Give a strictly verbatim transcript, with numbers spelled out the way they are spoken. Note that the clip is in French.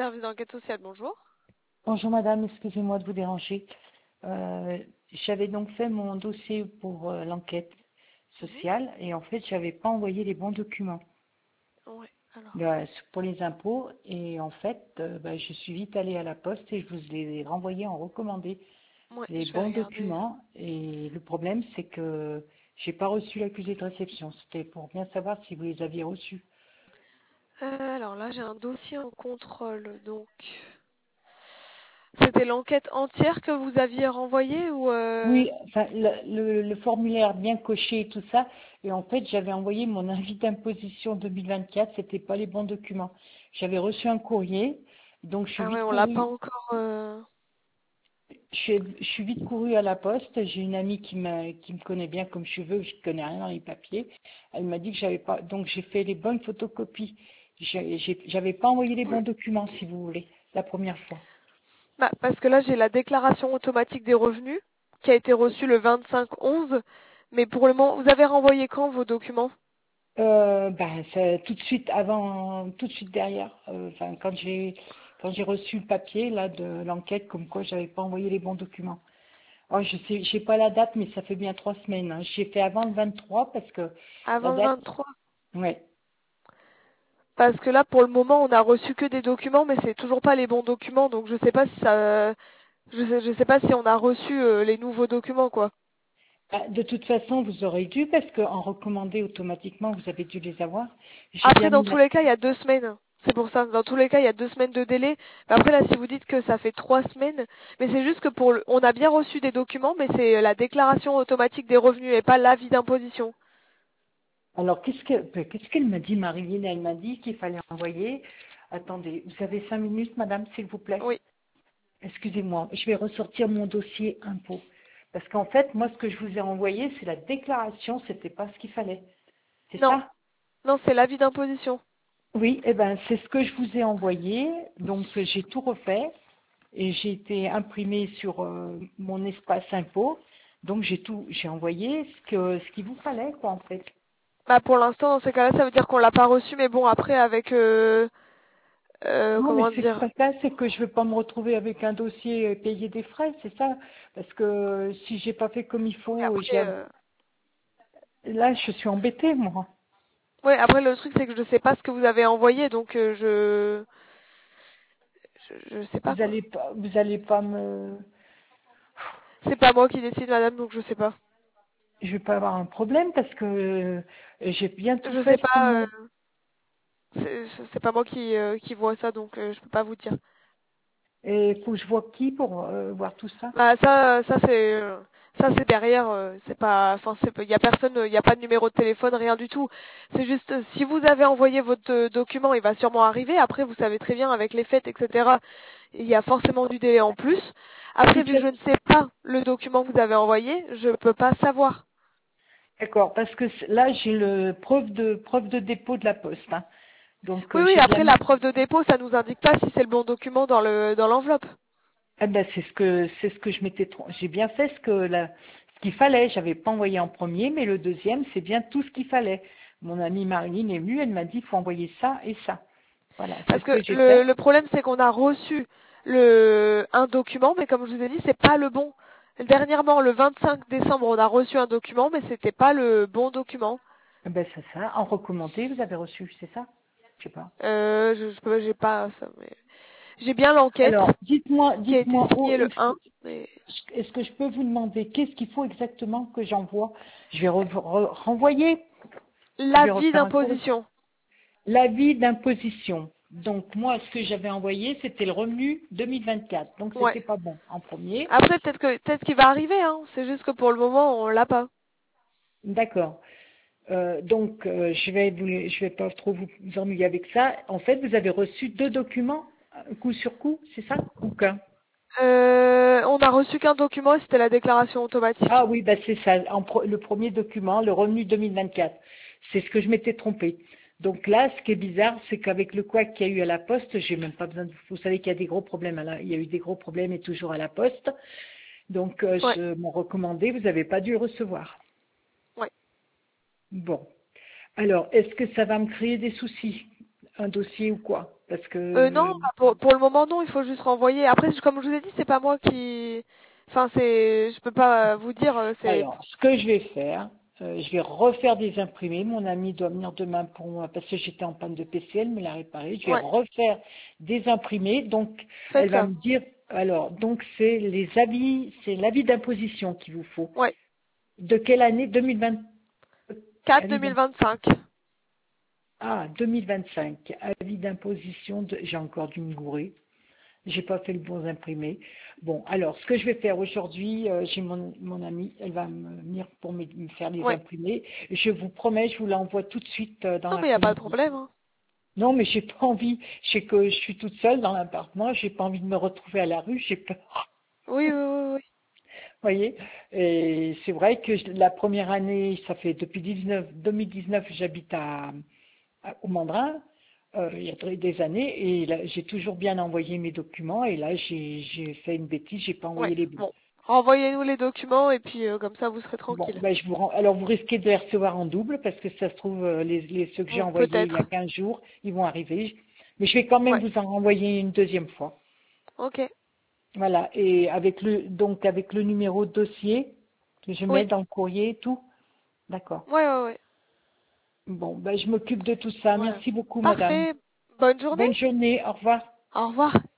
Service d'enquête sociale, bonjour. Bonjour madame, excusez-moi de vous déranger. Euh, j'avais donc fait mon dossier pour euh, l'enquête Mhm. sociale et en fait j'avais pas envoyé les bons documents Ouais, alors. euh, pour les impôts et en fait euh, bah, je suis vite allée à la poste et je vous les ai renvoyés en recommandé Ouais, les je vais bons regarder. documents et le problème c'est que j'ai pas reçu l'accusé de réception. C'était pour bien savoir si vous les aviez reçus. Euh, alors là, j'ai un dossier en contrôle, donc. C'était l'enquête entière que vous aviez renvoyée ou euh... Oui, enfin, le, le- le formulaire bien coché et tout ça. Et en fait, j'avais envoyé mon avis d'imposition deux mille vingt-quatre, c'était pas les bons documents. J'avais reçu un courrier, donc je suis Ah ouais, vite on l'a pas courue, encore. euh, je suis, je suis vite courue à la poste. J'ai une amie qui me, qui me connaît bien comme je veux, je connais rien dans les papiers. Elle m'a dit que j'avais pas, donc j'ai fait les bonnes photocopies. J'ai- j'ai- J'avais pas envoyé les bons documents, si vous voulez, la première fois. Bah, parce que là, j'ai la déclaration automatique des revenus qui a été reçue le vingt-cinq onze. Mais pour le moment, vous avez renvoyé quand vos documents? Euh, ben, c'est tout de suite avant, tout de suite derrière. Euh, Enfin, quand j'ai quand j'ai reçu le papier là de l'enquête, comme quoi j'avais pas envoyé les bons documents. Oh, je sais, j'ai pas la date, mais ça fait bien trois semaines. Hein. J'ai fait avant le vingt-trois parce que la Avant le date, vingt-trois. ouais. Parce que là, pour le moment, on a reçu que des documents, mais c'est toujours pas les bons documents, donc je sais pas si ça, je sais, je sais pas si on a reçu euh, les nouveaux documents, quoi. Ah, de toute façon, vous aurez dû parce qu'en recommandé automatiquement, vous avez dû les avoir. J'ai Après, bien dans mis tous la. les cas, il y a deux semaines. C'est pour ça. Dans tous les cas, il y a deux semaines de délai. Mais après, là, si vous dites que ça fait trois semaines, mais c'est juste que pour le, on a bien reçu des documents, mais c'est la déclaration automatique des revenus et pas l'avis d'imposition. Alors, qu'est-ce que ben, qu'est-ce qu'elle m'a dit, Marilyn? Elle m'a dit qu'il fallait envoyer. Attendez, vous avez cinq minutes, madame, s'il vous plaît. Oui. Excusez-moi, je vais ressortir mon dossier impôt. Parce qu'en fait, moi, ce que je vous ai envoyé, c'est la déclaration, c'était pas ce qu'il fallait. C'est Non. ça? Non, c'est l'avis d'imposition. Oui, eh ben, c'est ce que je vous ai envoyé. Donc, euh, j'ai tout refait et j'ai été imprimé sur euh, mon espace impôt. Donc, j'ai tout, j'ai envoyé ce que, ce qu'il vous fallait, quoi, en fait. Bah, pour l'instant, dans ces cas-là, ça veut dire qu'on l'a pas reçu, mais bon, après, avec, euh, euh, Non, mais comment c'est dire, pas ça, c'est que je veux pas me retrouver avec un dossier et payer des frais, c'est ça. Parce que si j'ai pas fait comme il oui, faut, j'ai- après, euh, là, je suis embêtée, moi. ouais, après le truc c'est que je sais pas ce que vous avez envoyé, donc euh, je, je, je sais pas Vous quoi. allez pas, vous allez pas me, C'est pas moi qui décide, madame, donc je sais pas. je vais pas avoir un problème parce que euh, j'ai bien tout Je sais fait pour pas, euh, mon. c'est c'est pas moi qui euh, qui vois ça, donc euh, je peux pas vous dire. Et faut que je vois qui pour euh, voir tout ça. Bah ça, ça c'est, euh, ça c'est derrière, euh, c'est pas, enfin c'est, il y a personne, il y a pas de numéro de téléphone, rien du tout. C'est juste, euh, si vous avez envoyé votre euh, document, il va sûrement arriver. Après, vous savez très bien avec les fêtes, et cetera. Il y a forcément du délai en plus. De Après, toute vu que je façon, ne sais pas le document que vous avez envoyé, je peux pas savoir. d'accord, parce que c- là j'ai le preuve de preuve de dépôt de la poste. Hein. Donc Oui, euh, oui. j'ai bien Après, la mis. preuve de dépôt, ça nous indique pas si c'est le bon document dans le dans l'enveloppe. Ah ben c'est ce que c'est ce que je m'étais trom- j'ai bien fait ce que la ce qu'il fallait. J'avais pas envoyé en premier, mais le deuxième c'est bien tout ce qu'il fallait. Mon amie Marilyn est venue, elle m'a dit il faut envoyer ça et ça. Voilà, c'est Parce ce que que j'ai le, fait. le problème, c'est qu'on a reçu le, un document, mais comme je vous ai dit, c'est pas le bon. Dernièrement, le vingt-cinq décembre, on a reçu un document, mais c'était pas le bon document. Ah ben c'est ça. En recommandé, vous avez reçu, c'est ça? Je sais pas. Euh, je, je peux, j'ai pas ça, mais j'ai bien l'enquête Alors, dites-moi, qui a été dites-moi, où signée le est-ce un, que, mais est-ce que je peux vous demander qu'est-ce qu'il faut exactement que j'envoie? Je vais re- re- renvoyer, je vais l'avis refaire un courrier. d'imposition. L'avis d'imposition. Donc, moi, ce que j'avais envoyé, c'était le revenu deux mille vingt-quatre. Donc, Ouais. c'était pas bon en premier. Après, peut-être que peut-être qu'il va arriver, hein. C'est juste que pour le moment, on l'a pas. D'accord. Euh, donc, euh, je vais vous, je vais pas trop vous ennuyer avec ça. En fait, vous avez reçu deux documents, euh, coup sur coup, c'est ça? Ou qu'un? Euh, on a reçu qu'un document, c'était la déclaration automatique. Ah oui, bah c'est ça, en pro- le premier document, le revenu deux mille vingt-quatre. C'est ce que je m'étais trompé. Donc là, ce qui est bizarre, c'est qu'avec le couac qu'il y a eu à la poste, j'ai même pas besoin de vous savez qu'il y a des gros problèmes à la, il y a eu des gros problèmes et toujours à la poste. Donc euh, Ouais, je m'en recommandé, vous n'avez pas dû le recevoir. ouais. Bon. Alors, est-ce que ça va me créer des soucis, un dossier ou quoi? Parce Euh, non, que bah, pour, pour le moment non, il faut juste renvoyer. Après, comme je vous ai dit, c'est pas moi qui, enfin c'est, je peux pas vous dire, euh, c'est, alors, ce que je vais faire, euh, je vais refaire des imprimés. Mon ami doit venir demain pour moi parce que j'étais en panne de P C, elle me l'a réparé. Je vais ouais, refaire des imprimés. Donc, elle va faites-le. me dire, alors, donc c'est les avis, c'est l'avis d'imposition qu'il vous faut. Ouais, De quelle année? deux mille vingt. quatre Avis d'im- deux mille vingt-cinq. ah, deux mille vingt-cinq. Avis d'imposition. De... J'ai encore dû me gourer. J'ai pas fait le bon imprimé. Bon, alors, ce que je vais faire aujourd'hui, euh, j'ai mon, mon amie, elle va me venir pour me, me faire les Ouais. imprimés. Je vous promets, je vous l'envoie tout de suite euh, dans Non mais il y a pas de l'après-midi. problème, hein. Non, mais j'ai pas envie. Je sais que je suis toute seule dans l'appartement. J'ai pas envie de me retrouver à la rue. J'ai peur. Oui, oui, oui, oui. Vous voyez. Et c'est vrai que je- la première année, ça fait depuis dix-neuf deux mille dix-neuf, j'habite à, à- au Mandrin. Euh, il y a très- des années et là, j'ai toujours bien envoyé mes documents et là j'ai j'ai fait une bêtise, j'ai pas Ouais. envoyé les bons. Bon, renvoyez-nous les documents et puis euh, comme ça vous serez Bon, tranquille. ben je vous rends. Alors vous risquez de les recevoir en double parce que ça se trouve euh, les, les ceux que j'ai Bon, envoyés il y a peut-être. quinze jours, ils vont arriver. Mais je vais quand même Ouais. vous en renvoyer une deuxième fois. Ok. Voilà, et avec le donc avec le numéro de dossier que je mets Oui. dans le courrier et tout. D'accord. Ouais, ouais, ouais. Bon, ben je m'occupe de tout ça. Voilà. Merci beaucoup, madame. Parfait. Bonne journée. Bonne journée. Au revoir. Au revoir.